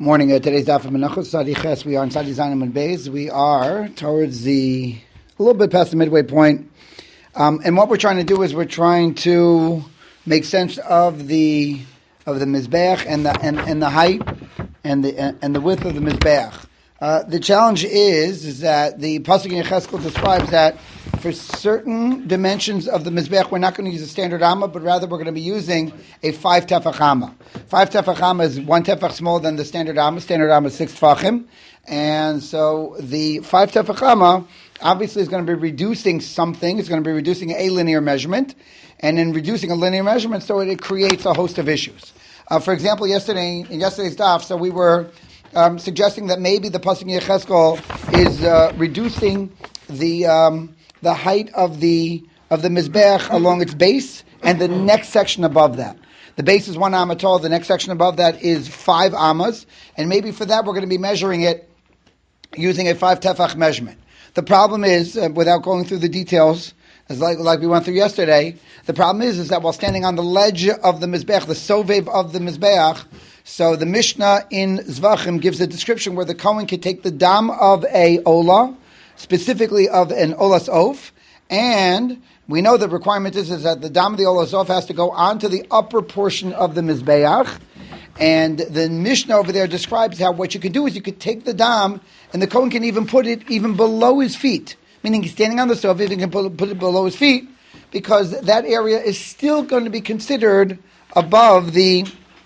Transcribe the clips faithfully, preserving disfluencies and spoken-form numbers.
Morning. Uh, today's Daf of Menachos Sadi Ches. We are on Sadi Zayin and Beis. We are towards the a little bit past the midway point, um, and what we're trying to do is we're trying to make sense of the of the mizbeach and the and, and the height and the and, and the width of the mizbeach. Uh, the challenge is is that the pasuk in Yechezkel describes that for certain dimensions of the mizbeach, we're not going to use a standard amma, but rather we're going to be using a five tefach amma. Five tefach amma is one tefach smaller than the standard amma. Standard amma is six tefachim, and so the five tefach amma obviously is going to be reducing something. It's going to be reducing a linear measurement, and in reducing a linear measurement, so it, it creates a host of issues. Uh, for example, yesterday in yesterday's daf, so we were um, suggesting that maybe the pasuk in Yechezkel is uh, reducing the um, the height of the of the mizbeach along its base and the next section above that. The base is one amma tall. The next section above that is five ammas, and maybe for that we're going to be measuring it using a five tefach measurement. The problem is, uh, without going through the details, as like, like we went through yesterday, the problem is is that while standing on the ledge of the mizbeach, the sovev of the mizbeach, so the Mishnah in Zvachim gives a description where the Kohen can take the dam of a olah, specifically of an olas oaf, and we know the requirement is, is that the dam of the olas oaf has to go onto the upper portion of the mizbeach, and the Mishnah over there describes how what you could do is you could take the dam, and the Kohen can even put it even below his feet, meaning he's standing on the sofa, he can put, put it below his feet, because that area is still going to be considered above the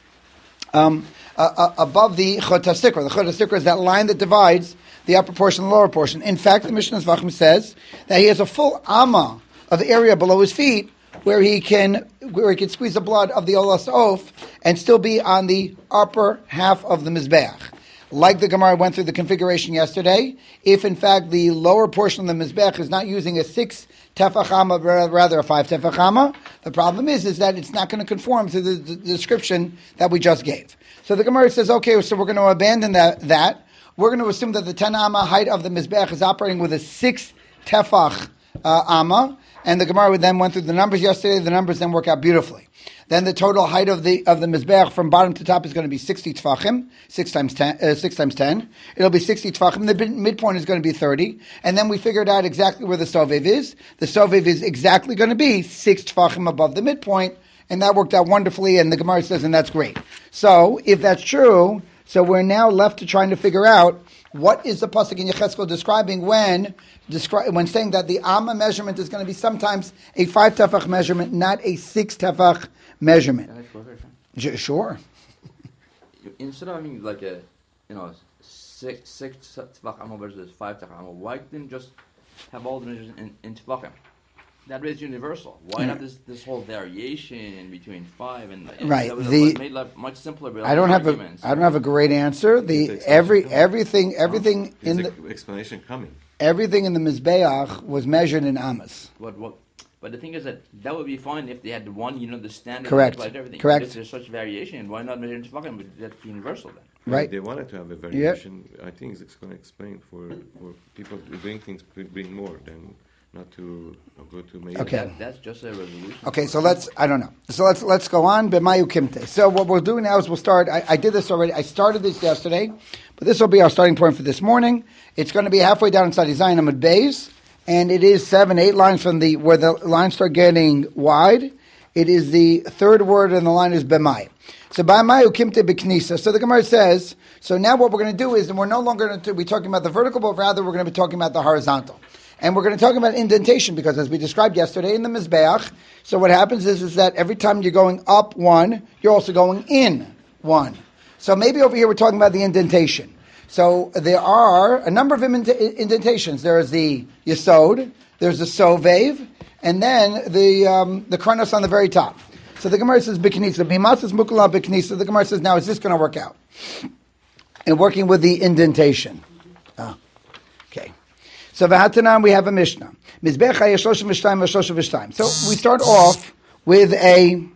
um, uh, uh, above the chot hasikra. The chot hasikra is that line that divides the upper portion and the lower portion. In fact, the Mishnah Zvachim says that he has a full amma of the area below his feet where he can where he can squeeze the blood of the olas oaf and still be on the upper half of the mizbeach. Like the Gemara went through the configuration yesterday, if in fact the lower portion of the mizbeach is not using a six tefach amma, rather a five tefach amma, the problem is is that it's not going to conform to the, the description that we just gave. So the Gemara says, okay, so we're going to abandon that. that. We're going to assume that the ten amma height of the mizbeach is operating with a six tefach uh, amma, and the Gemara then went through the numbers yesterday. The numbers then work out beautifully. Then the total height of the of the mizbeach from bottom to top is going to be sixty tefachim, six times ten. Uh, six times ten. It'll be sixty tefachim. The midpoint is going to be thirty, and then we figured out exactly where the sovev is. The sovev is exactly going to be six tefachim above the midpoint, and that worked out wonderfully. And the Gemara says, and that's great. So if that's true, so we're now left to trying to figure out what is the pasuk in Yechezkel describing when descri- when saying that the amma measurement is going to be sometimes a five tefach measurement, not a six tefach measurement. J- sure. Instead of having like a, you know, six six tefach amma versus five tefach amma, why didn't just have all the measures in, in tefachim? That is universal. Why mm. not this this whole variation between five and, and right? That was the, made life much simpler. I don't have a I don't have a great answer. The every coming. everything everything oh, in the explanation coming. Everything in the mizbeach was measured in amas. What what? But the thing is that that would be fine if they had the one, you know, the standard. Correct. Like everything. Correct. If there's such variation, why not measure in tefachim? But that's universal then. Right. They wanted to have a variation. Yep. I think it's going to explain for for people to bring things to bring more than. Not to go to major. Okay, that, that's just a resolution. Okay, so let's. I don't know. So let's let's go on. B'mayu kimte. So what we'll do now is we'll start. I, I did this already. I started this yesterday, but this will be our starting point for this morning. It's going to be halfway down inside Zayin Amud Beis, and it is seven, eight lines from the where the lines start getting wide. It is the third word, and the line is b'mayu. So b'mayu kimte b'knisa. So the Gemara says. So now what we're going to do is, and we're no longer going to be talking about the vertical, but rather we're going to be talking about the horizontal. And we're going to talk about indentation because, as we described yesterday in the Mizbeach, so what happens is, is that every time you're going up one, you're also going in one. So maybe over here we're talking about the indentation. So there are a number of indentations. There is the Yesod, there's the Sovev, and then the um, the Kronos on the very top. So the Gemara says, B'knisa, B'masas Mukula B'knisa. The Gemara says, now is this going to work out? And working with the indentation. Ah, okay. So v'hatanan we have a Mishnah. Mizbech hayeshloshim v'shtayim v'shloshim v'shtayim. So we start off with a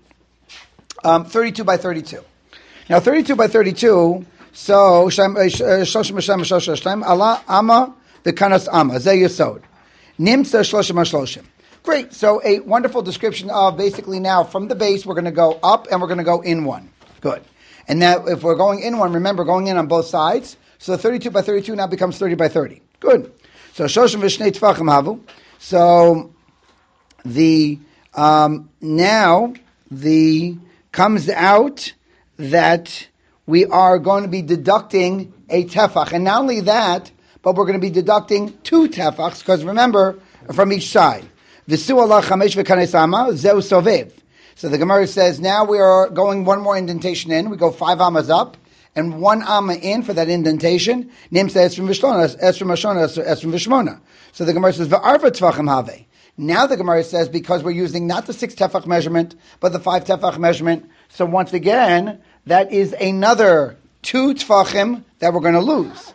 um, thirty-two by thirty-two. Now thirty-two by thirty-two. So shloshim v'shtayim v'shloshim v'shtayim. Allah amma v'kanas amma. Zeh yesod. Nimtza shloshim v'shloshim. Great. So a wonderful description of basically now from the base we're going to go up and we're going to go in one. Good. And now if we're going in one, remember going in on both sides, so thirty-two by thirty-two now becomes thirty by thirty. Good. So Shoshim Vishnei Tfachim Havu. So the um, now the comes out that we are going to be deducting a tefach, and not only that, but we're going to be deducting two tefachs, because remember, from each side. V'su Allah chamesh v'kanes ama zeu sovev. So the Gemara says now we are going one more indentation in. We go five amas up and one amma in for that indentation. Nimsa esrim v'shlona, esrim v'shona, esrim v'shmona. So the Gemara says v'arva tvachim have. Now the Gemara says because we're using not the six tefach measurement but the five tefach measurement. So once again that is another two tefachim that we're going to lose.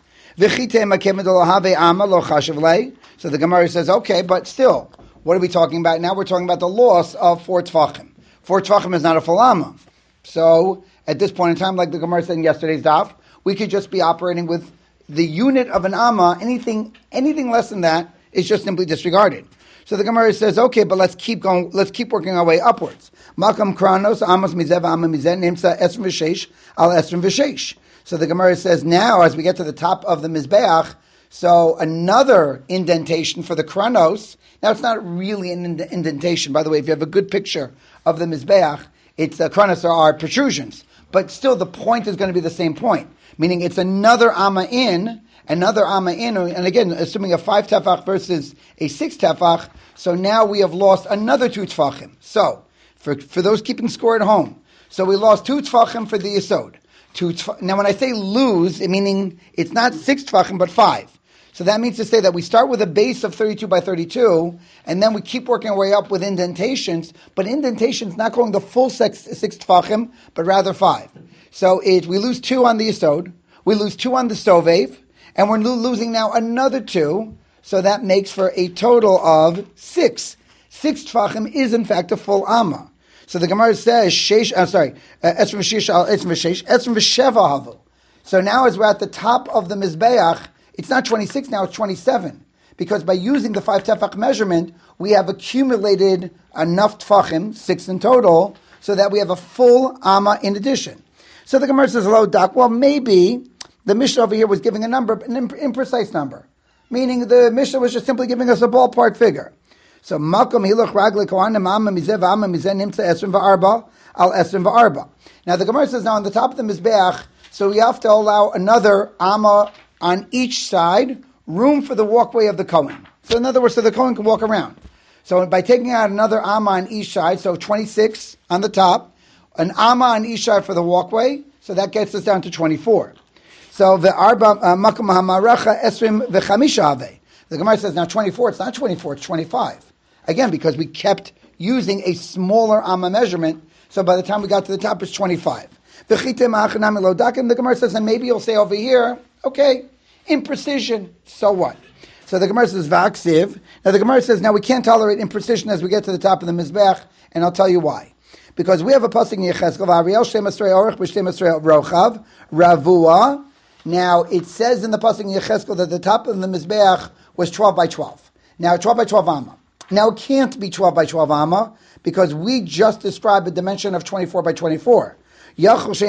So the Gemara says okay, but still, what are we talking about now? We're talking about the loss of four tefachim. Four tefachim is not a full amma. So at this point in time, like the Gemara said in yesterday's daf, we could just be operating with the unit of an amma. Anything, anything less than that is just simply disregarded. So the Gemara says, okay, but let's keep going. Let's keep working our way upwards. Makam kranos amos mizev amma mizen nimsa esrim v'sheish al esrim v'sheish. So the Gemara says now, as we get to the top of the mizbeach, so another indentation for the kranos. Now it's not really an ind- indentation. By the way, if you have a good picture of the mizbeach, it's the kranos are protrusions, but still the point is going to be the same point. Meaning it's another amma in, another amma in, and again, assuming a five tefach versus a six tefach, so now we have lost another two tefachim. So, for for those keeping score at home, so we lost two tefachim for the yesod. Two tef- now when I say lose, it meaning it's not six tefachim but five. So that means to say that we start with a base of thirty-two by thirty-two, and then we keep working our way up with indentations, but indentations not going the full six, six tefachim, but rather five. So it, we lose two on the yesod, we lose two on the sovev, and we're lo- losing now another two, so that makes for a total of six. Six tefachim is in fact a full amma. So the Gemara says, sheish, I'm sorry, esrim v'shish al esrim v'sheish, esrim v'sheva havu. So now as we're at the top of the mizbeach, it's not twenty-six now, it's twenty-seven. Because by using the five tefach measurement, we have accumulated enough tefachim, six in total, so that we have a full amma in addition. So the Gemara says, hello, Doc, well maybe the Mishnah over here was giving a number, an imprecise number. Meaning the Mishnah was just simply giving us a ballpark figure. So, Makom Hiluch Ragli Kohanim Amma Mizeh V'Amma Mizeh Nimtza Esrim V'Arba Al Esrim V'Arba. Now the Gemara says now on the top of the Mizbeach, so we have to allow another Amma on each side, room for the walkway of the Kohen. So in other words, so the Kohen can walk around. So by taking out another Amma on each side, so twenty-six on the top, an Amma on each side for the walkway, so that gets us down to twenty-four. So the Arba Makom Hamaracha Esrim V'Chamisha Ave. The Gemara says now twenty-four, it's not twenty-four, it's twenty-five. Again, because we kept using a smaller amma measurement, so by the time we got to the top, it's twenty-five. And the Gemara says, and maybe you'll say over here, okay, imprecision, so what? So the Gemara says, Vaksiv. Now the Gemara says, now we can't tolerate imprecision as we get to the top of the Mizbech, and I'll tell you why. Because we have a pasuk in Yechezkel, Ariel Shem Esrei Orech B'Shem Esrei Rochav, Ravua. Now it says in the pasuk in Yechezkel that the top of the Mizbech was twelve by twelve. Now twelve by twelve amma. Now it can't be twelve by twelve amma because we just described a dimension of twenty-four by twenty-four. So what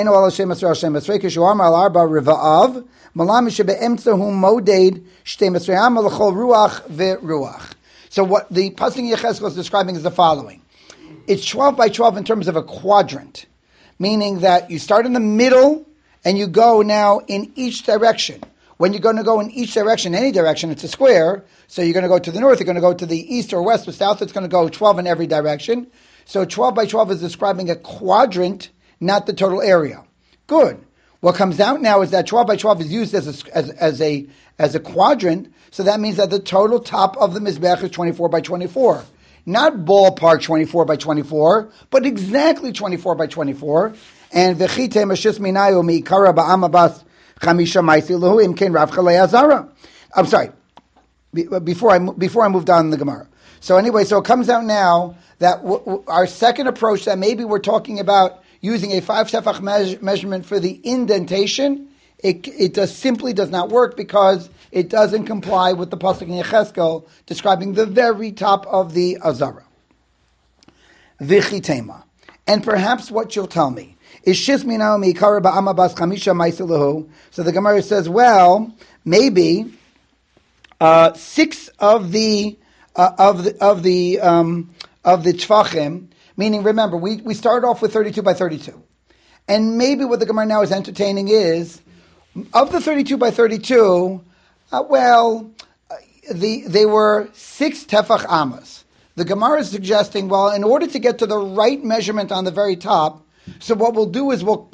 the pasuk in Yechezkel is describing is the following. It's twelve by twelve in terms of a quadrant, meaning that you start in the middle and you go now in each direction. When you're going to go in each direction, any direction, it's a square. So you're going to go to the north, you're going to go to the east or west or south. It's going to go twelve in every direction. So twelve by twelve is describing a quadrant, not the total area. Good. What comes out now is that twelve by twelve is used as a, as, as a as a quadrant. So that means that the total top of the Mizbech is twenty-four by twenty-four. Not ballpark twenty-four by twenty-four, but exactly twenty-four by twenty-four. And v'chite mashis minayu mi'ikara ba'amabas chamisha ma'isi lahu imkein rav chalei azara. I'm sorry. Before I before I moved on in the Gemara. So anyway, so it comes out now that w- w- our second approach that maybe we're talking about using a five tefach me- measurement for the indentation, it it does simply does not work because it doesn't comply with the pasuk in Yechezkel describing the very top of the azara. Vichitema, and perhaps what you'll tell me Ishis mina miikara ba'ama bas chamisha ma'isilahu. So the Gemara says, well, maybe uh, six of the uh, of the of the um, of the tfachim. Meaning, remember, we we started off with thirty-two by thirty-two, and maybe what the Gemara now is entertaining is of the thirty-two by thirty-two. Uh, well, uh, the they were six tefach amas. The Gemara is suggesting, well, in order to get to the right measurement on the very top, so what we'll do is we'll,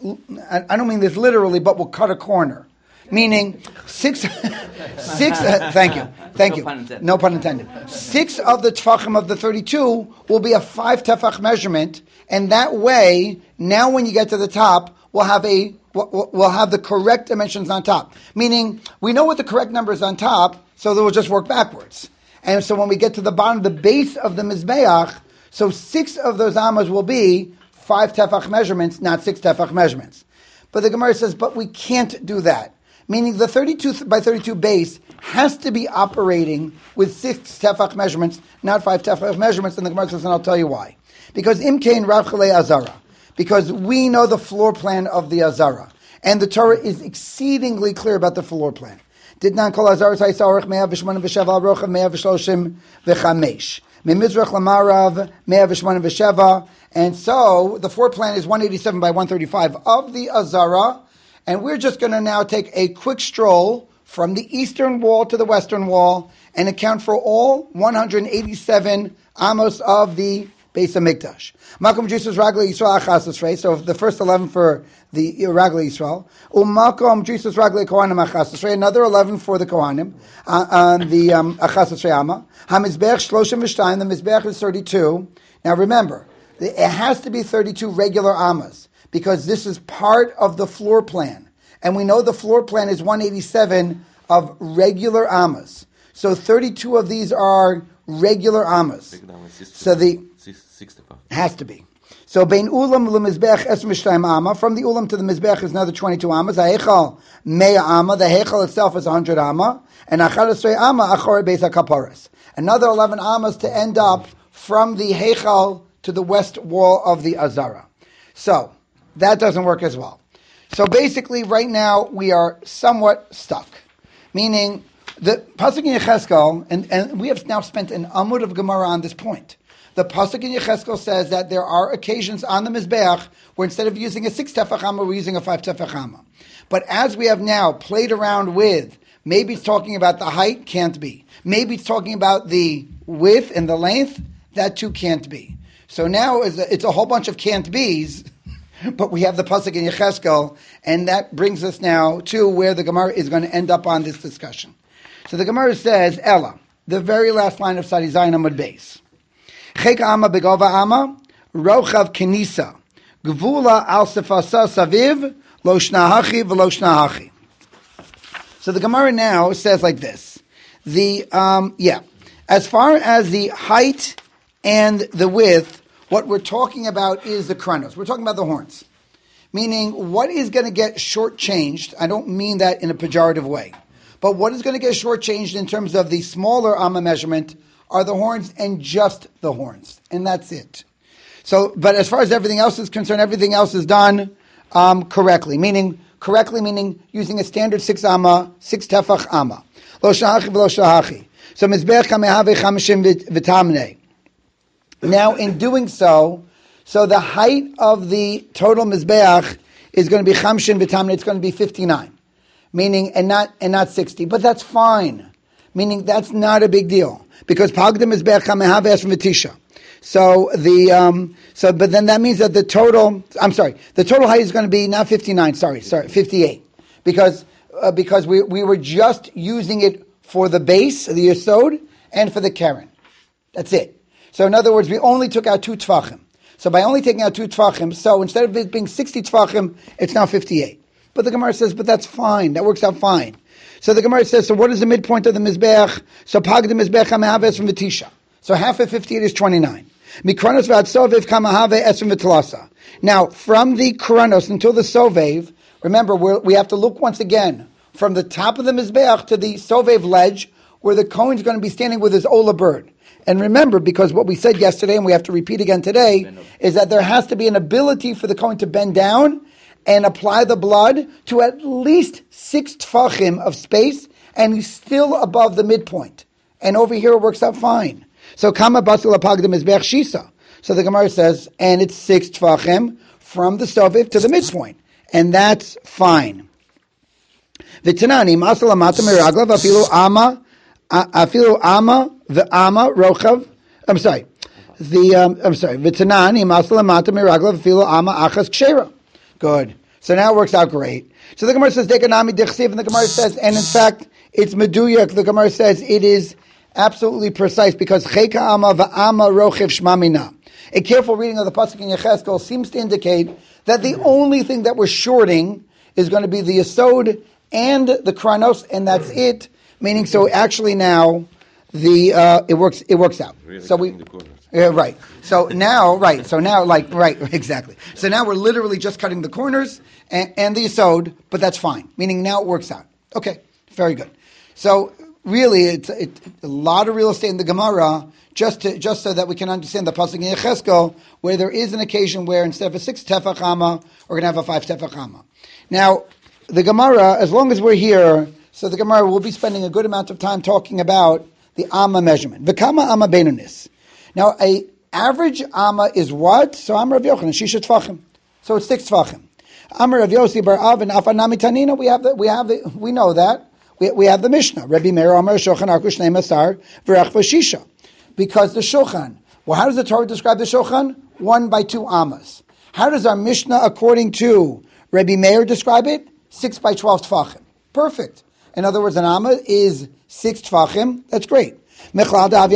I don't mean this literally, but we'll cut a corner. Meaning, six, six, uh, thank you, thank No you, pun intended. no pun intended. Six of the tefachim of the thirty-two will be a five tefach measurement, and that way, now when you get to the top, we'll have a, we'll, we'll have the correct dimensions on top. Meaning, we know what the correct number is on top, so that we'll just work backwards. And so when we get to the bottom, the base of the Mizbeach, so six of those amas will be five tefach measurements, not six tefach measurements. But the Gemara says, but we can't do that. Meaning the thirty-two by thirty-two base has to be operating with six tefach measurements, not five tefach measurements. And the Gemara says, and I'll tell you why. Because imkein rav chalei azara. Because we know the floor plan of the azara. And the Torah is exceedingly clear about the floor plan. Did not call Azar Sai Sarach Me'av V'Shmona V'Sheva Rochav Me'av V'Shloshim V'Chamesh Memizrach Lamarav Me'av V'Shmona V'Sheva. And so the floor plan is one eighty-seven by one thirty-five of the Azara, and we're just going to now take a quick stroll from the eastern wall to the western wall and account for all one hundred eighty-seven amos of the Beis Hamikdash. Makom Jusus Ragli Yisrael Achas Esrei. So the first eleven for the Ragli Yisrael. Umakom Jusus Ragli Kohanim Achas Esrei. Another eleven for the Kohanim. Uh, on the um, Achas Esrei Amma. Hamizbech Shloshim V'Shtayim. The Mizbech is thirty-two. Now remember, it has to be thirty-two regular Ammas because this is part of the floor plan, and we know the floor plan is one eighty-seven of regular Ammas. So thirty-two of these are regular Ammas. So the has to be. So bein ulam lemizbech es mishtayim amma. From the ulam to the mizbech is another twenty-two ammas. Ha'echal mea amma. The hechal itself is one hundred amma. And achar esrei amma achor beis hakaparas. Another eleven ammas to end up from the hechal to the west wall of the azara. So that doesn't work as well. So basically, right now we are somewhat stuck. Meaning, the pasuk in Yecheskel, and, and we have now spent an amud of Gemara on this point. The pasuk in Yecheskel says that there are occasions on the Mizbeach where instead of using a six tefach amma, we're using a five tefach amma. But as we have now played around with, maybe it's talking about the height, can't be. Maybe it's talking about the width and the length, that too can't be. So now it's a, it's a whole bunch of can't be's, but we have the pasuk in Yecheskel, and that brings us now to where the Gemara is going to end up on this discussion. So the Gemara says, Ella, the very last line of Sadi Zayin Amud Beis. Chek ama begova ama, rochav kenisa, gvula al sefasa saviv, lo shnahachi v'lo shnahachi. So the Gemara now says like this. The, um, yeah, as far as the height and the width, what we're talking about is the kronos. We're talking about the horns. Meaning, what is going to get shortchanged, I don't mean that in a pejorative way, but what is going to get shortchanged in terms of the smaller amma measurement are the horns and just the horns. And that's it. So, but as far as everything else is concerned, everything else is done um, correctly. Meaning, correctly meaning using a standard six amma, six tefach amma. Lo shahachi v'lo shahachi. So, mizbech kamehave chamishim v'tamnei. Now, in doing so, so the height of the total mizbeach is going to be chamshin v'tamnei. It's going to be fifty-nine. Meaning, and not, and not sixty. But that's fine. Meaning, that's not a big deal. Because Pagdim is Be'ach from Vitisha. So the um, so but then that means that the total I'm sorry, the total height is going to be not fifty-nine, sorry, sorry, fifty-eight. Because uh, because we we were just using it for the base, the yesod, and for the keren. That's it. So in other words, we only took out two tfachim. So by only taking out two tfachim, so instead of it being sixty tfachim, it's now fifty-eight. But the Gemara says, but that's fine. That works out fine. So the Gemara says, so what is the midpoint of the Mizbeach? So Pag the Mizbeach Hamahave es from Vitisha. So half of fifty-eight is twenty-nine. Mikronos v'ad Kamahave es from Vitlasa. Now, from the Kronos until the Sovev, remember, we're, we have to look once again from the top of the Mizbeach to the Sovev ledge, where the Kohen is going to be standing with his Ola bird. And remember, because what we said yesterday, and we have to repeat again today, is that there has to be an ability for the Kohen to bend down and apply the blood to at least six tfachim of space, and he's still above the midpoint. And over here it works out fine. So kama basil apagdim is shisa. So the Gemara says, and it's six tfachim from the soviv to the midpoint, and that's fine. V'tanani masal amata miraglav afilu ama afilu ama the ama rochav. I'm sorry. The um, I'm sorry. V'tanani masal amata miraglav afilu ama achas kshera. Good. So now it works out great. So the Gemara says dekanami dichsiv, and the Gemara says, and in fact it's meduyak. The Gemara says it is absolutely precise because cheka ama v'ama rochav shmamina. A careful reading of the pasuk in Yechezkel seems to indicate that the only thing that we're shorting is going to be the yesod and the kranos, and that's it. Meaning, so actually now the uh, it works it works out. Really so we the corners. yeah right. So now right. So now like right exactly. So now we're literally just cutting the corners and, and the yesod, but that's fine. Meaning now it works out. Okay, very good. So really, it's it, a lot of real estate in the Gemara. Just to, just so that we can understand the pasuk in Yechezkel, where there is an occasion where instead of a six tefach ama, we're going to have a five tefach ama. Now, the Gemara, as long as we're here, so the Gemara will be spending a good amount of time talking about the amma measurement. V'kama amma beinonis. Now, a average amma is what? So Amar Rav Yochanan, shisha tefachim. So it's six tefachim. Amar Rav Yossi bar Av and Afanami Tanina. We have the, we have the, we know that. We, we have the Mishnah. Rabbi Meir Amar Shochan Arku Shnei Masar V'rach V'shisha. Because the Shulchan, well, how does the Torah describe the Shulchan? One by two amas. How does our Mishnah, according to Rabbi Meir, describe it? Six by twelve tfachim. Perfect. In other words, an amma is six tfachim. That's great. But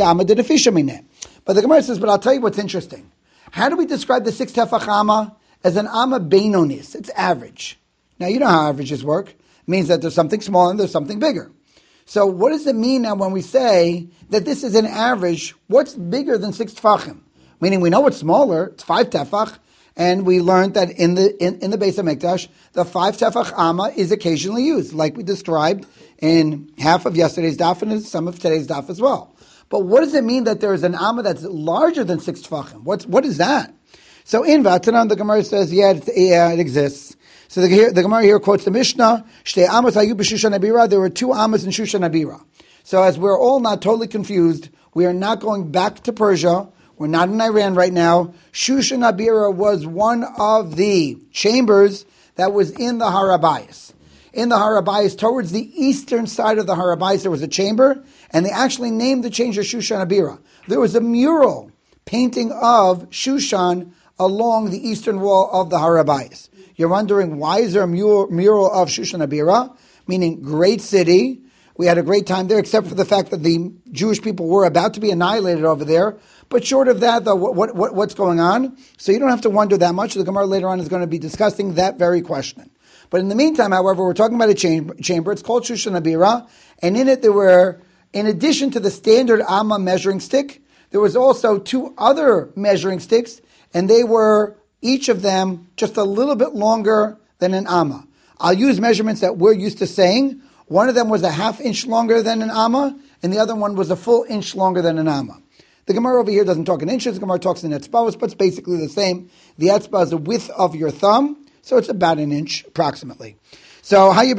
the Gemara says, but I'll tell you what's interesting. How do we describe the six tefach amma as an amma beinonis? It's average. Now, you know how averages work. It means that there's something small and there's something bigger. So what does it mean now when we say that this is an average? What's bigger than six tefachim? Meaning we know it's smaller, it's five tefach, and we learned that in the in, in the Beis HaMikdash, the five tefach amma is occasionally used, like we described in half of yesterday's daf and in some of today's daf as well. But what does it mean that there is an amma that's larger than six tefachim? What's what is that? So in Vatanan, the Gemara says, yeah, it, yeah, it exists. So the, the Gemara here quotes the Mishnah, Shtei Amos hayu b'Shushan Abira, there were two Amos in Shushan Abira. So as we're all not totally confused, we are not going back to Persia, we're not in Iran right now. Shushan Abira was one of the chambers that was in the Harabayas. In the Harabayas, towards the eastern side of the Harabayas, there was a chamber, and they actually named the chamber Shushan Abira. There was a mural painting of Shushan along the eastern wall of the Harabayas. You're wondering, why is there a mural, mural of Shushan Abira? Meaning, great city. We had a great time there, except for the fact that the Jewish people were about to be annihilated over there. But short of that, though, what, what, what's going on? So you don't have to wonder that much. The Gemara later on is going to be discussing that very question. But in the meantime, however, we're talking about a chamber. chamber. It's called Shushan Abira. And in it, there were, in addition to the standard Amma measuring stick, there was also two other measuring sticks, and they were each of them just a little bit longer than an amma. I'll use measurements that we're used to saying. One of them was a half inch longer than an amma, and the other one was a full inch longer than an amma. The Gemara over here doesn't talk in inches, the Gemara talks in etzbahos, but it's basically the same. The etzbah is the width of your thumb, so it's about an inch, approximately. So, one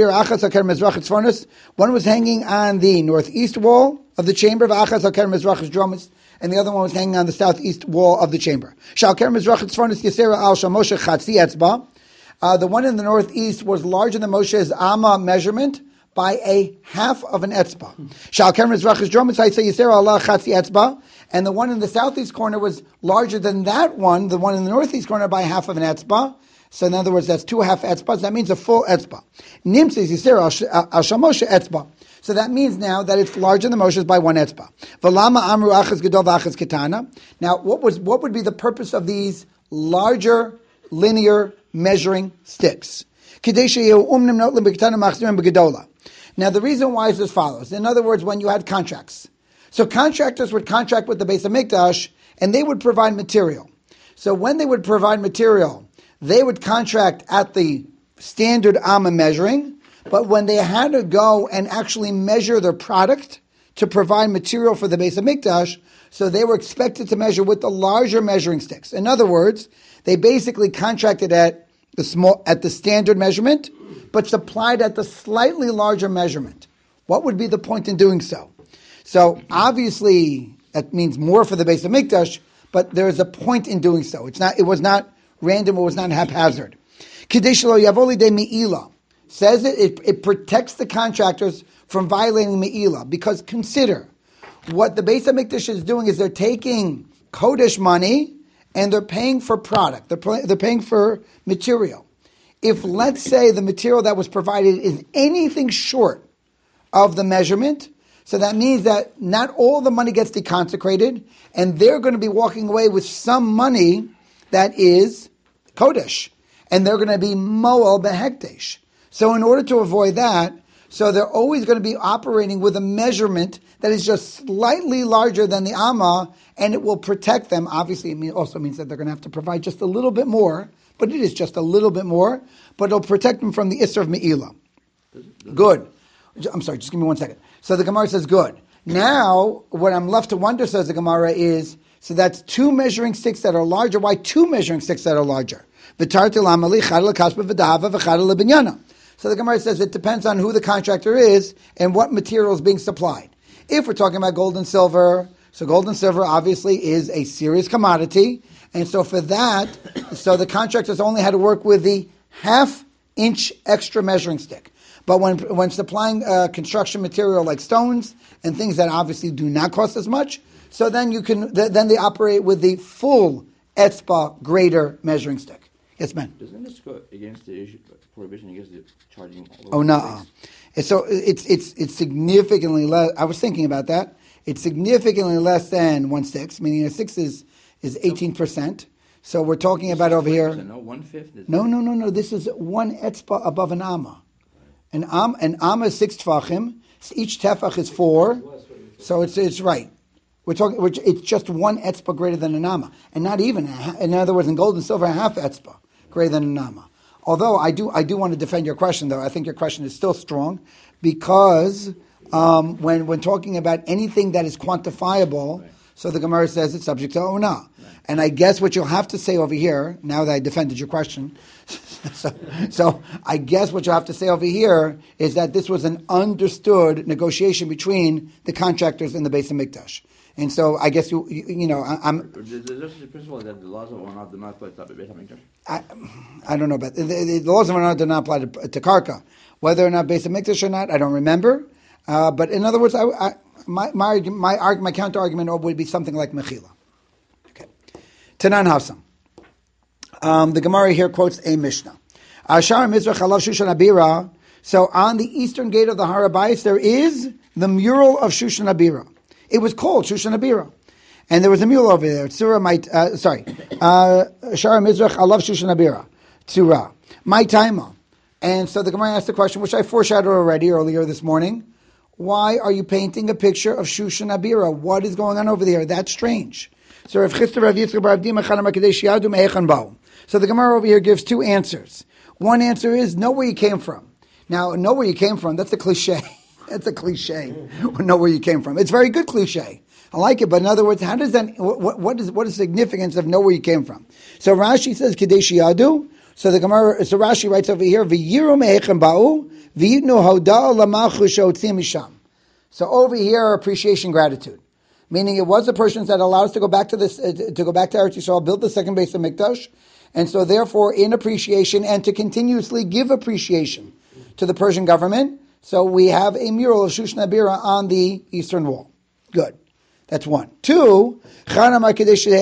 was hanging on the northeast wall of the chamber, and the other one was hanging on the southeast wall of the chamber. Uh, the one in the northeast was larger than Moshe's amma measurement by a half of an etzbah. And the one in the southeast corner was larger than that one, the one in the northeast corner, by half of an etzbah. So in other words, that's two half etzbahs. That means a full etzbah. Nimtzis Yisera al Shamoshe etzbah. So that means now that it's larger than Moshe's by one etzbah. V'lama amru achas gedol v'achas ketana. Now, what was what would be the purpose of these larger linear measuring sticks? Now, the reason why is as follows. In other words, when you had contracts. So contractors would contract with the Beis HaMikdash, and they would provide material. So when they would provide material, they would contract at the standard amma measuring, but when they had to go and actually measure their product to provide material for the Beis Hamikdash, so they were expected to measure with the larger measuring sticks. In other words, they basically contracted at the small at the standard measurement, but supplied at the slightly larger measurement. What would be the point in doing so? So obviously that means more for the Beis Hamikdash, but there is a point in doing so. It's not. It was not random. It was not haphazard. Kadesh lo yavoli de meila says it, it. It protects the contractors from violating meila, because consider what the Beis Hamikdash is doing is they're taking Kodesh money and they're paying for product. They're pay, they're paying for material. If, let's say, the material that was provided is anything short of the measurement, so that means that not all the money gets deconsecrated, and they're going to be walking away with some money that is Kodesh, and they're going to be Moel Behekdesh. So in order to avoid that, so they're always going to be operating with a measurement that is just slightly larger than the Amma, and it will protect them. Obviously, it also means that they're going to have to provide just a little bit more, but it is just a little bit more, but it'll protect them from the Isser of Me'ilah. Good. I'm sorry, just give me one second. So the Gemara says, good. Now, what I'm left to wonder, says the Gemara, is, so that's two measuring sticks that are larger. Why two measuring sticks that are larger? So the Gemara says it depends on who the contractor is and what material is being supplied. If we're talking about gold and silver, so gold and silver obviously is a serious commodity, and so for that, so the contractors only had to work with the half inch extra measuring stick. But when when supplying uh, construction material like stones and things that obviously do not cost as much, so then you can th- then they operate with the full etzba greater measuring stick. Yes, man. Doesn't this go against the issue, prohibition against the charging? Oh no. So it's it's it's significantly less. I was thinking about that. It's significantly less than one sixth, meaning a six is is eighteen percent. So we're talking about over here. No, one fifth. No, no, no, no. This is one etzba above an amma. An am an amma is six tefachim. Each tefach is four. So it's it's right. We're talking. We're, it's just one etzba greater than an amma, and not even. A, in other words, in gold and silver, a half etzba greater than an amma. Although I do, I do want to defend your question, though. I think your question is still strong, because um, when when talking about anything that is quantifiable, right. So the Gemara says it's subject to ona. Right. And I guess what you'll have to say over here, now that I defended your question, so, so I guess what you'll have to say over here is that this was an understood negotiation between the contractors and the Beis Hamikdash. And so I guess you you, you know I, I'm. There's the principle that the laws of Onah do not apply to Beis Hamikdash. I I don't know, but the, the, the laws of Onah do not apply to, to Karka, whether or not Beis Hamikdash or not. I don't remember. Uh, but in other words, I, I, my my my my counter argument would be something like Mechila. Okay, Tanan Hafsam. Um, the Gemara here quotes a Mishnah. Ashar Mizrach Alav Shushan Abira. So on the eastern gate of the Har HaBayis there is the mural of Shushan Abira. It was called Shushan Abira. And there was a mural over there. Tzura might, uh, sorry. Shara Mizrach, Alav Shushan Abira. Tzura. My taima. And so the Gemara asked the question, which I foreshadowed already earlier this morning. Why are you painting a picture of Shushan Abira? What is going on over there? That's strange. So Rav Chisda Rav Yitzchak Bar Avdi Mechanam HaKadesh Yadu Me'echan Ba'u. So the Gemara over here gives two answers. One answer is, know where you came from. Now, know where you came from, that's a cliche. That's a cliche. Know where you came from. It's a very good cliche. I like it, but in other words, how does that? What, what is what is the significance of know where you came from? So Rashi says Kadesh Yadu. So the Gemara. So Rashi writes over here V'yiru me'echem ba'u v'yitnu hoda l'malchus she'otzim misham. So over here, appreciation, gratitude, meaning it was the Persians that allowed us to go back to this uh, to go back to Eretz Yisrael, build the second Beis Hamikdash, and so therefore, in appreciation and to continuously give appreciation to the Persian government. So we have a mural of Shushan Abira on the eastern wall. Good. That's one. Two, and and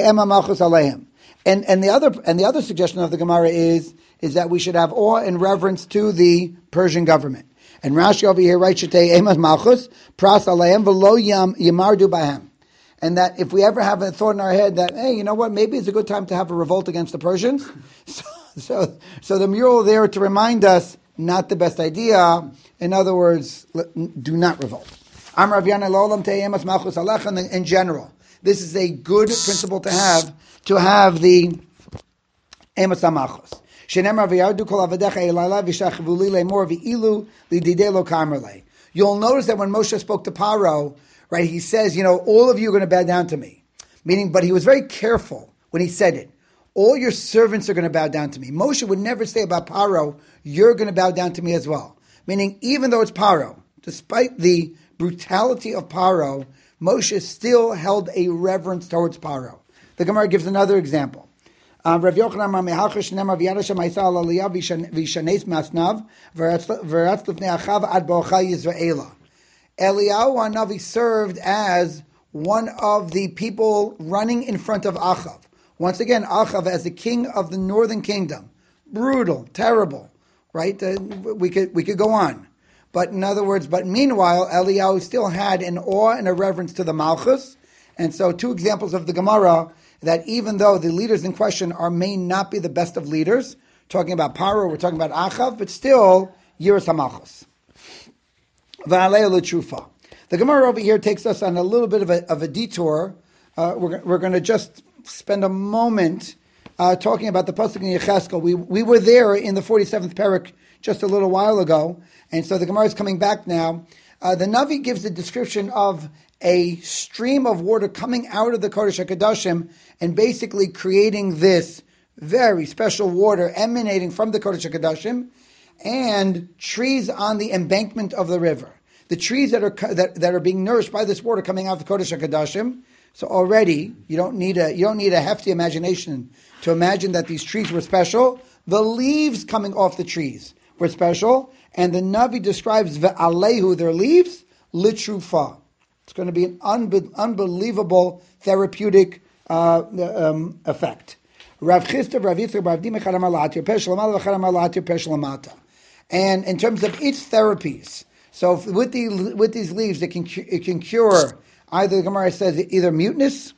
the other and the other suggestion of the Gemara is is that we should have awe and reverence to the Persian government. And Rashi over here writes Shetei Emas Malchus Pras Aleim V'lo Yamardu Bahem. And that if we ever have a thought in our head that, hey, you know what, maybe it's a good time to have a revolt against the Persians. So so, so the mural there to remind us, not the best idea. In other words, do not revolt. In general, this is a good principle to have, to have the emas hamachos. You'll notice that when Moshe spoke to Paro, right? He says, you know, all of you are going to bow down to me. Meaning, but he was very careful when he said it. All your servants are going to bow down to me. Moshe would never say about Paro, you're going to bow down to me as well. Meaning, even though it's Paro, despite the brutality of Paro, Moshe still held a reverence towards Paro. The Gemara gives another example. Um, Rav Yochanan Amar Mehalchus Shnemar V'Yadashem Ma'isa Al Aliyah V'Shanes Masnav V'Ratz L'Fnei Achav Ad Bo'cha Yisraela. Eliyahu HaNavi served as one of the people running in front of Achav. Once again, Achav as the king of the northern kingdom. Brutal, terrible, right? Uh, we could we could go on. But in other words, but meanwhile, Eliyahu still had an awe and a reverence to the Malchus. And so two examples of the Gemara that even though the leaders in question are may not be the best of leaders, talking about Paro, we're talking about Achav, but still, Yiras HaMalchus. V'alei l'trufa. The Gemara over here takes us on a little bit of a, of a detour. Uh, we're we're going to just spend a moment uh, talking about the pasuk in Yecheskel. We we were there in the forty-seventh parak just a little while ago, and so the Gemara is coming back now. Uh, the Navi gives a description of a stream of water coming out of the Kodesh HaKadoshim and basically creating this very special water emanating from the Kodesh HaKadoshim and trees on the embankment of the river. The trees that are that, that are being nourished by this water coming out of the Kodesh HaKadoshim. So already you don't need a you don't need a hefty imagination to imagine that these trees were special. The leaves coming off the trees were special, and the Navi describes ve'alehu, their leaves, litrufa. It's going to be an unbe- unbelievable therapeutic uh, um, effect. Rav Chisda, Rav Yitzchak, Rav Dima, Chad Amar La'atir, Pesh Lamala, Chad Amar La'atir, Pesh Lamata. And in terms of its therapies, so if with the with these leaves, it can it can cure either, the Gemara says, either muteness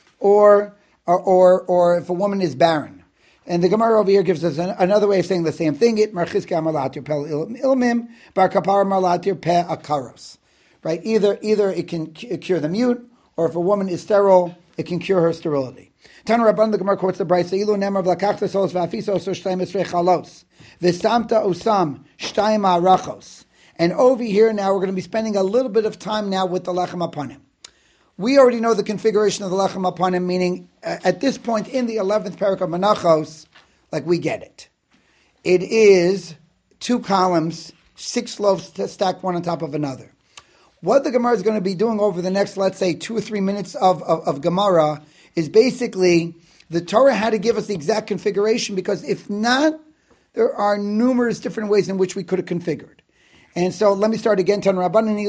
or or or, or if a woman is barren. And the Gemara over here gives us an, another way of saying the same thing. It marchizke Amar La'atir Pel Ilmim, Bar Kapar Amar La'atir Pe Akaros. Right? Either either it can cure the mute, or if a woman is sterile, it can cure her sterility. Tana Rabban, the Gemara quotes the Brayso, Ilu Nemar V'lakachta Solos V'afiso Osor Shtayim Esrei Chalos V'samta Osam Shtayim Arachos. And over here now we're going to be spending a little bit of time now with the Lechem Apanim. We already know the configuration of the Lechem Apanim, meaning uh, at this point in the eleventh parak of Menachos, like we get it. It is two columns, six loaves stacked one on top of another. What the Gemara is going to be doing over the next, let's say, two or three minutes of, of, of Gemara is basically the Torah had to give us the exact configuration, because if not, there are numerous different ways in which we could have configured. And so let me start again. If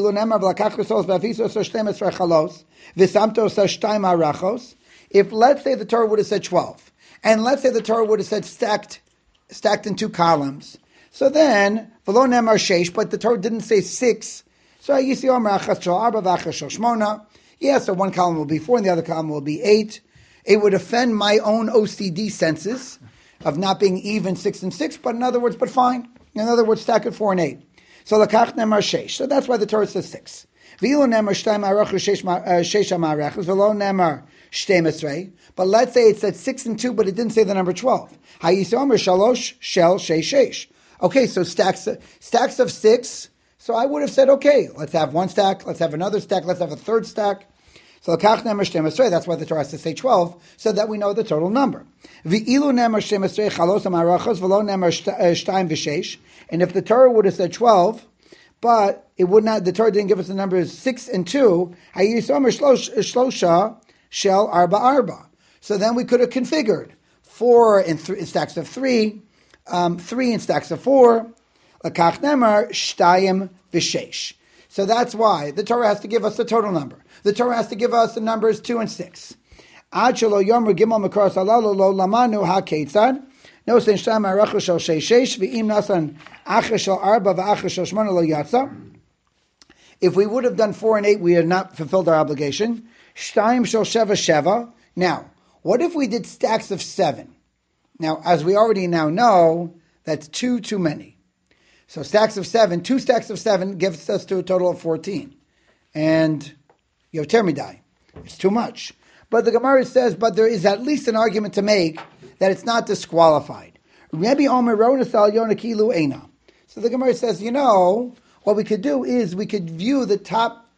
let's say the Torah would have said twelve, and let's say the Torah would have said stacked, stacked in two columns, so then, but the Torah didn't say six. So yeah, so one column will be four and the other column will be eight. It would offend my own O C D senses of not being even six and six, but in other words, but fine. In other words, stack it four and eight. So lakach nemar sheish. So that's why the Torah says six. V'ilo nemar shtayim arachos sheish amarachos v'lo nemar shtei mesrei. But let's say it said six and two, but it didn't say the number twelve. Hayisomer shalosh shel sheish sheish. Okay, so stacks stacks of six. So I would have said, okay, let's have one stack, let's have another stack, let's have a third stack. So that's why the Torah has to say twelve, so that we know the total number. And if the Torah would have said twelve, but it would not, the Torah didn't give us the numbers six and two, so then we could have configured four in, th- in stacks of three, um, three in stacks of four, Lakach nemar shtayim v'sheish. So that's why the Torah has to give us the total number. The Torah has to give us the numbers two and six. Ad shelo yomer gimel mekor salalo lo lamanu ha-ketzad. Nosen shtayim arachos shel sheish sheish v'im nasan achas shel arba v'achas shel shmona lo yatsa. If we would have done four and eight, we had not fulfilled our obligation. Shtayim shel sheva sheva. Now, what if we did stacks of seven? Now, as we already now know, that's two too many. So stacks of seven, two stacks of seven gives us to a total of fourteen. And you have termidai. It's too much. But the Gemara says, but there is at least an argument to make that it's not disqualified. Rebbe Omer Ronasal Yonakilu Eina. So the Gemara says, you know, what we could do is we could view the top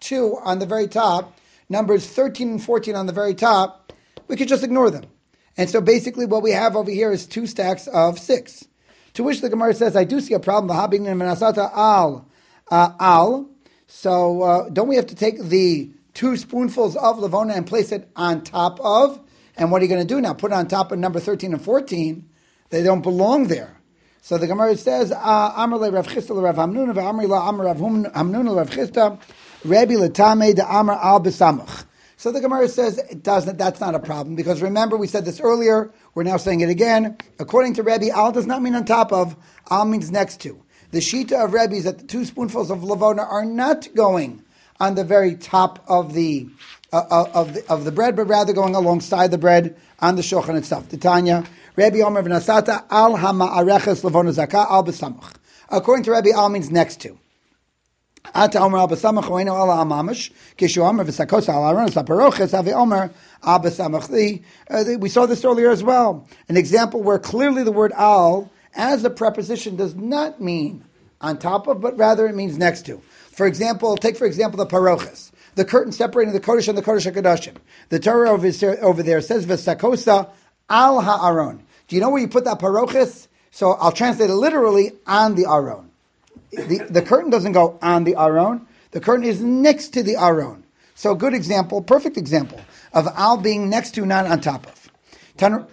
two on the very top, numbers thirteen and fourteen on the very top, we could just ignore them. And so basically what we have over here is two stacks of six. To which the Gemara says, I do see a problem. Al, uh, al. So uh, don't we have to take the two spoonfuls of Levona and place it on top of? And what are you going to do now? Put it on top of number thirteen and fourteen. They don't belong there. So the Gemara says, Amar le Rav Chisda le Rav Hamnuna ve'Amri la Amar Rav Hamnuna Rav Chisda Rabbi letame de Amar al b'samach. So the Gemara says it doesn't. That's not a problem because remember we said this earlier. We're now saying it again. According to Rebbe, al does not mean on top of. Al means next to. The shita of Rebbe is that the two spoonfuls of Levona are not going on the very top of the uh, of the of the bread, but rather going alongside the bread on the shulchan itself. Titania, Rebbe Omer v'Nasata al hama'areches Levona zakah al b'samach. According to Rebbe, al means next to. Ata Omer al b'samach oinu ala amamish kishu Omer v'sakosa al aronos aparoches avi Omer al b'samach. We saw this earlier as well. An example where clearly the word al as a preposition does not mean on top of, but rather it means next to. For example, take for example the paroches, the curtain separating the Kodesh and the Kodesh HaKadoshim. The Torah over there, over there says v'sakosa al ha'aron. Do you know where you put that paroches? So I'll translate it literally on the aron. The, the curtain doesn't go on the aron. The curtain is next to the aron. So good example, perfect example of al being next to, not on top of. Ten,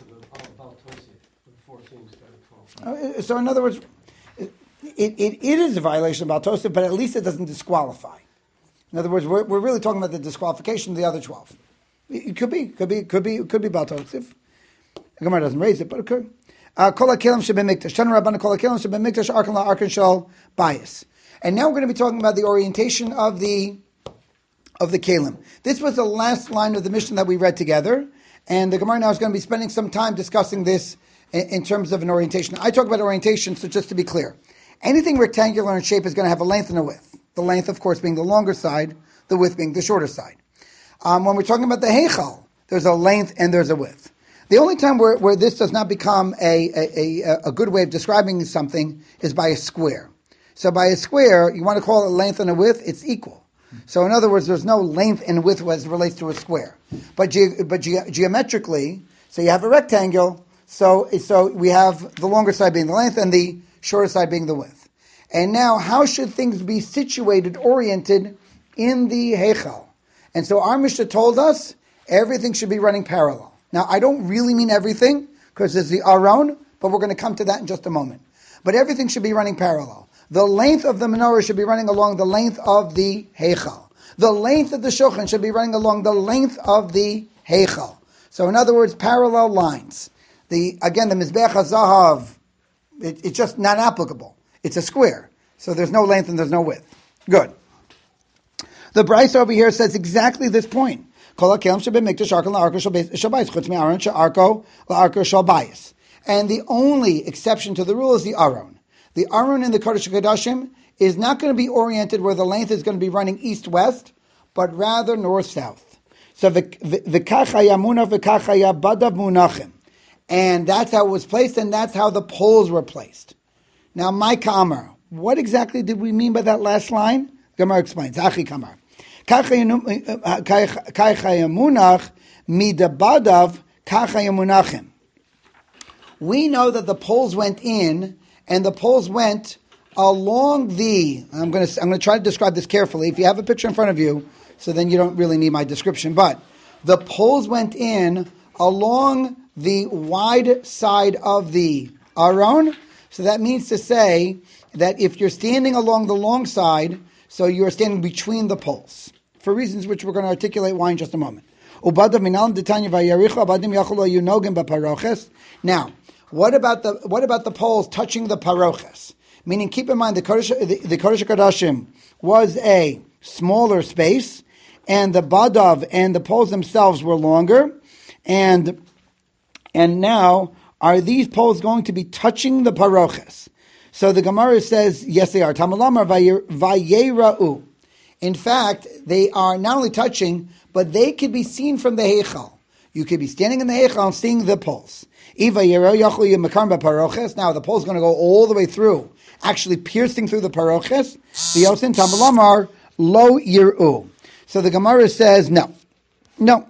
so in other words, it, it, it is a violation of Baal Tosef, but at least it doesn't disqualify. In other words, we're, we're really talking about the disqualification of the other twelve. It, it could be, could be, could be, could be Baal Tosef. The Gemara doesn't raise it, but it could. Kol hakelim shebemikdash. Tanu Rabbanu kol hakelim shebemikdash arkan la'arkan shel bias. And now we're going to be talking about the orientation of the of the kelim. This was the last line of the mission that we read together, and the Gemara now is going to be spending some time discussing this in, in terms of an orientation. I talk about orientation, so just to be clear, anything rectangular in shape is going to have a length and a width. The length, of course, being the longer side, the width being the shorter side. Um, when we're talking about the heichal, there's a length and there's a width. The only time where, where this does not become a, a, a, a good way of describing something is by a square. So by a square, you want to call it length and a width, it's equal. So in other words, there's no length and width as it relates to a square. But ge- but ge- geometrically, so you have a rectangle, so, so we have the longer side being the length and the shorter side being the width. And now, how should things be situated, oriented in the heichal? And so our Mishnah told us everything should be running parallel. Now, I don't really mean everything, because there's the aron, but we're going to come to that in just a moment. But everything should be running parallel. The length of the menorah should be running along the length of the heichal. The length of the shulchan should be running along the length of the heichal. So in other words, parallel lines. The Again, the Mizbech HaZahav, it, it's just not applicable. It's a square. So there's no length and there's no width. Good. The Bryce over here says exactly this point. And the only exception to the rule is the aron. The aron in the Kodesh HaKodashim is not going to be oriented where the length is going to be running east-west, but rather north-south. So and that's how it was placed, and that's how the poles were placed. Now, my kamar, what exactly did we mean by that last line? Gemara explains. Achi kamar. We know that the poles went in, and the poles went along the. I'm going to. I'm going to try to describe this carefully. If you have a picture in front of you, so then you don't really need my description. But the poles went in along the wide side of the aron. So that means to say that if you're standing along the long side, so you're standing between the poles, for reasons which we're going to articulate why in just a moment. Now, what about the what about the poles touching the paroches? Meaning, keep in mind the Kodesh, the, the Kodesh HaKodashim was a smaller space, and the badav and the poles themselves were longer, and and now are these poles going to be touching the paroches? So the Gemara says yes, they are. Tamalamar vayera'u. In fact, they are not only touching, but they could be seen from the heichal. You could be standing in the heichal and seeing the poles. Now the pole is going to go all the way through, actually piercing through the paroches. The Yosin Tamalamar lo yir'u. So the Gemara says no, no.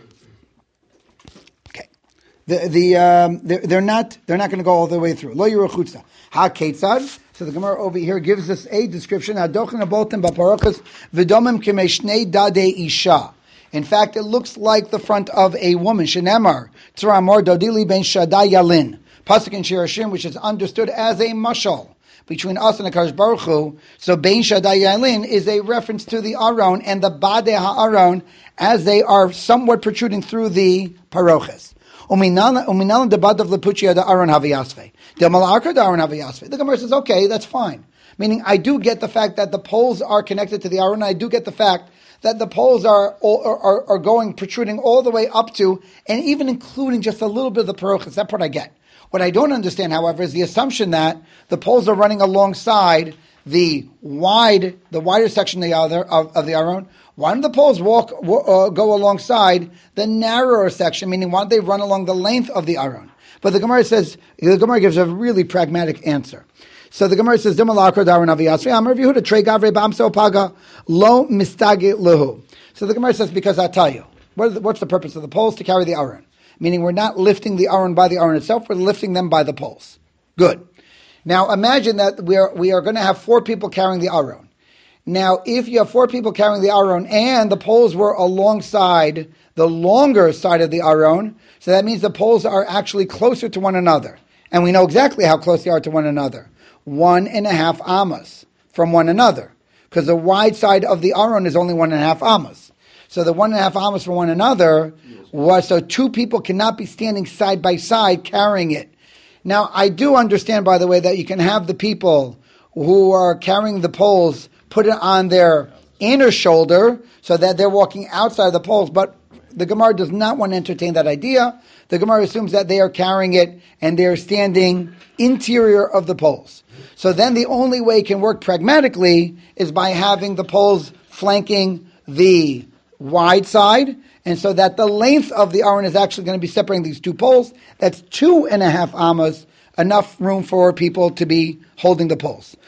Okay, the the um, they're, they're not they're not going to go all the way through. Lo yir'u chutza. Ha ketzad. So the Gemara over here gives us a description. Adochin aboltim baparochas v'domim k'meishnei dade isha. In fact, it looks like the front of a woman. Shenemar tzramor dodili ben shaddai yalin. Pasuk in Shirashim, which is understood as a mashal between us and the Kadosh Baruch Hu. So ben shaddai yalin is a reference to the aron and the bade ha'aron as they are somewhat protruding through the paroches. Uminalan debadav lepuchia da aron haviyasve. The malakar da aron haviyasve. The Gemara says, okay, that's fine. Meaning, I do get the fact that the poles are connected to the aron. I do get the fact that the poles are, are are going protruding all the way up to and even including just a little bit of the parochas. That part I get. What I don't understand, however, is the assumption that the poles are running alongside the wide, the wider section of the other of, of the aron. Why don't the poles walk uh, go alongside the narrower section? Meaning, why don't they run along the length of the aron? But the Gemara says the Gemara gives a really pragmatic answer. So the Gemara says, "Dimalakar daran aviyasvi amar Yehuda trei gavre b'amso paga lo mistagi lehu." So the Gemara says, because I tell you, what is the, what's the purpose of the poles? To carry the aron. Meaning, we're not lifting the aron by the aron itself; we're lifting them by the poles. Good. Now, imagine that we are we are going to have four people carrying the aron. Now, if you have four people carrying the aron and the poles were alongside the longer side of the aron, so that means the poles are actually closer to one another, and we know exactly how close they are to one another. One and a half amas from one another, because the wide side of the aron is only one and a half amas. So the one and a half amas from one another was so two people cannot be standing side by side carrying it. Now I do understand, by the way, that you can have the people who are carrying the poles put it on their inner shoulder so that they're walking outside the poles, but the Gemara does not want to entertain that idea. The Gemara assumes that they are carrying it and they are standing interior of the poles. So then the only way it can work pragmatically is by having the poles flanking the wide side, and so that the length of the aron is actually going to be separating these two poles. That's two and a half amas, enough room for people to be holding the poles.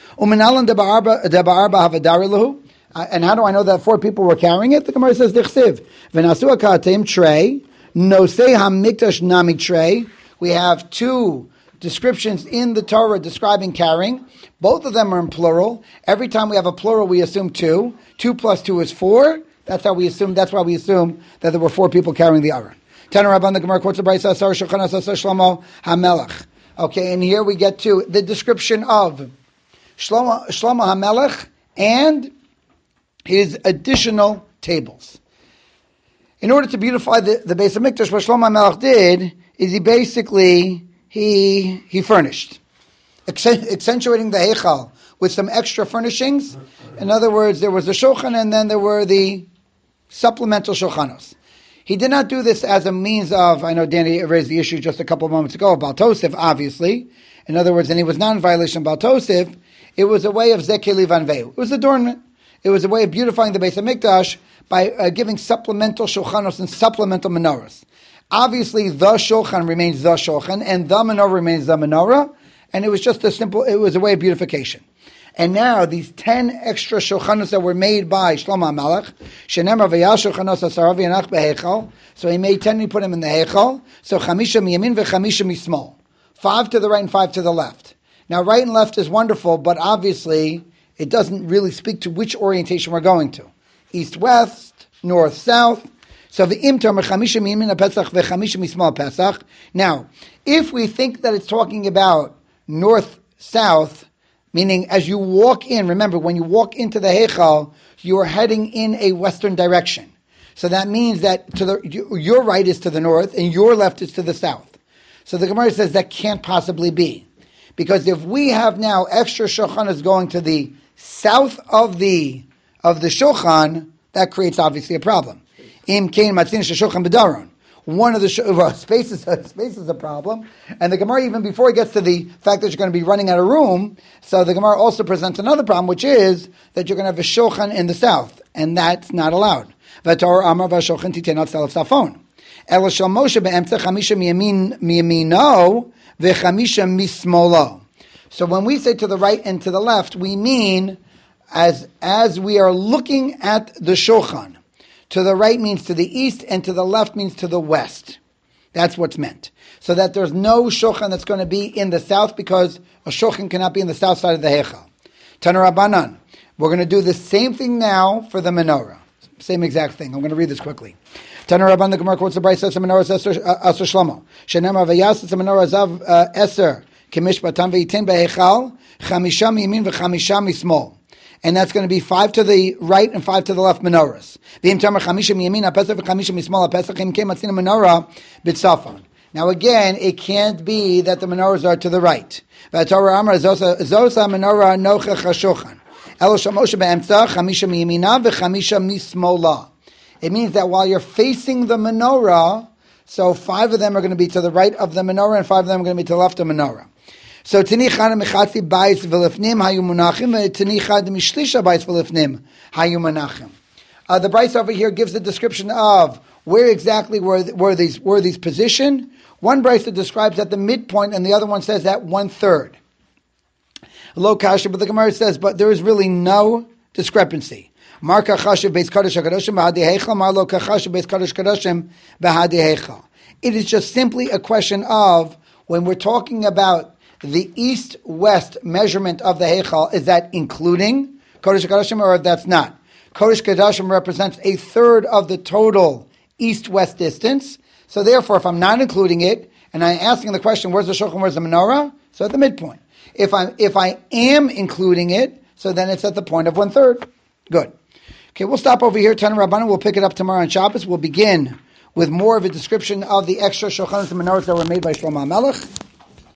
Uh, and how do I know that four people were carrying it? The Gemara says, "Dichsiv v'nasu akatim trei nosei hamikdash nami trei." We have two descriptions in the Torah describing carrying. Both of them are in plural. Every time we have a plural, we assume two. Two plus two is four. That's how we assume. That's why we assume that there were four people carrying the aron. Tana Rabban, the Gemara quotes the Brayso Asar Shulchan Asar Shlomo HaMelech. Okay, and here we get to the description of Shlomo, Shlomo HaMelech and his additional tables. In order to beautify the, the Beis HaMikdash, what Shlomo HaMelech did is he basically he he furnished, accentuating the Heichal with some extra furnishings. In other words, there was the Shulchan and then there were the supplemental Shulchanos. He did not do this as a means of, I know Danny raised the issue just a couple of moments ago about Tosef, obviously. In other words, and he was not in violation about Tosef. It was a way of Zekeli Vanveu. It was adornment. It was a way of beautifying the Beis HaMikdash by uh, giving supplemental Shulchanos and supplemental menorahs. Obviously, the Shulchan remains the Shulchan, and the menorah remains the menorah, and it was just a simple, it was a way of beautification. And now, these ten extra Shulchanos that were made by Shlomo HaMelech, Shenemar v'yal Shulchanos asarav v'yanach b'heichal, so he made ten and he put them in the Heichal, so Chamisha miyamin v'chamisha mismol. Five to the right and five to the left. Now, right and left is wonderful, but obviously, it doesn't really speak to which orientation we're going to. East, west, north, south. So the imtar mechamisha miyamin pesach v'chamisha mismol pesach. Now, if we think that it's talking about north, south, meaning as you walk in, remember when you walk into the Heichal, you are heading in a western direction. So that means that to the your right is to the north and your left is to the south. So the Gemara says that can't possibly be, because if we have now extra shulchanos going to the south of the of the shulchan, that creates obviously a problem. Im kain matzin shulchan b'daron. One of the sh- well, space is a, space is a problem, and the Gemara, even before it gets to the fact that you're going to be running out of room, so the Gemara also presents another problem, which is that you're going to have a shulchan in the south, and that's not allowed. V'tor amar v'shulchan titenat salaf safon. El shel Moshe be'emtza chamisha miyamin miyamino v'chamisha mismolo. So when we say to the right and to the left, we mean as as we are looking at the shulchan, to the right means to the east, and to the left means to the west. That's what's meant. So that there's no shulchan that's going to be in the south, because a shulchan cannot be in the south side of the heichal. Tana Rabbanan. We're going to do the same thing now for the menorah. Same exact thing. I'm going to read this quickly. Tana Rabban, the Gemara quotes the Brayso, the menorah Aser Shlomo. Shenemar v'yas the menorah zav Eser kemishpatam v'yitin be'heichal chamisha miyamin v'chamisha mismol. And that's going to be five to the right and five to the left menorahs. V'im tamar chamisha miyamin ha'pesach v'chamisha mismol ha'pesach im kem atzina menorah b'tzafon. Now again, it can't be that the menorahs are to the right. V'atorah amar zosa menorah nochech hashulchan. Elo shamosha be'emtza chamisha miyamina v'chamisha mismola. It means that while you're facing the menorah, so five of them are going to be to the right of the menorah, and five of them are going to be to the left of the menorah. So tinichad mechatzi bayis v'lefnim hayu munachim, tinichad mishlisha bayis v'lefnim hayu munachim. Uh, the Bryce over here gives the description of where exactly were, were these were these positioned. One Bryce describes at the midpoint, and the other one says at one third. Lo kasha, but the Gemara says, but there is really no discrepancy. Mar kachashiv beis kadosh hakadoshim b'hadi heichal, mar lo kachashiv beis kadosh kadoshim b'hadi heichal. It is just simply a question of, when we're talking about the east-west measurement of the heichal, is that including kodesh kadoshim, or that's not? Kodesh kadoshim represents a third of the total east-west distance. So therefore, if I'm not including it, and I'm asking the question, where's the shulchan, where's the menorah? So at the midpoint. If I if I am including it, so then it's at the point of one third. Good. Okay, we'll stop over here. Tana Rabbanan. We'll pick it up tomorrow on Shabbos. We'll begin with more of a description of the extra shulchanos and menorahs that were made by Shlomo HaMelech.